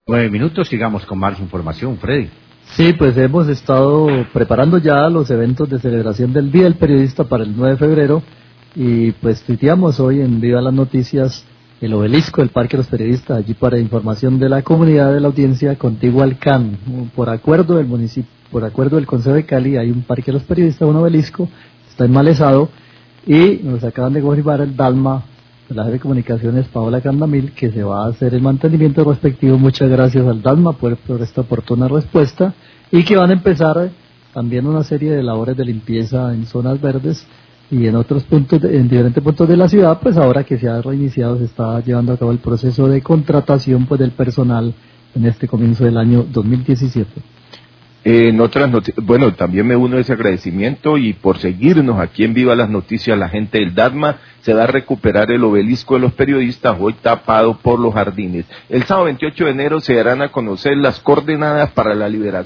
9 minutos, sigamos con más información, Freddy. Sí, pues hemos estado preparando ya los eventos de celebración del Día del Periodista para el 9 de febrero y pues tuiteamos hoy en Viva las Noticias el obelisco del Parque de los Periodistas, allí para información de la comunidad de la audiencia contiguo al CAN. Por acuerdo del municipio, por acuerdo del Consejo de Cali, hay un Parque de los Periodistas, un obelisco, está enmalezado y nos acaban de confirmar el Dalma, la jefe de comunicaciones Paola Candamil, que se va a hacer el mantenimiento respectivo. Muchas gracias al Dalma por esta oportuna respuesta, y que van a empezar también una serie de labores de limpieza en zonas verdes y en otros puntos, en diferentes puntos de la ciudad. Pues ahora que se ha reiniciado, se está llevando a cabo el proceso de contratación pues del personal en este comienzo del año 2017. En otras noticias, bueno, también me uno a ese agradecimiento y por seguirnos aquí en Viva las Noticias, la gente del DADMA se va a recuperar el obelisco de los periodistas, hoy tapado por los jardines. El sábado 28 de enero se darán a conocer las coordenadas para la liberación